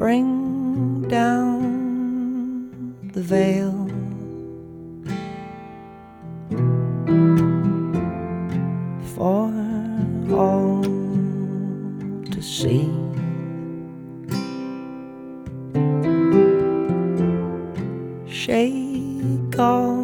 bring down the veil. For all to see. Shake off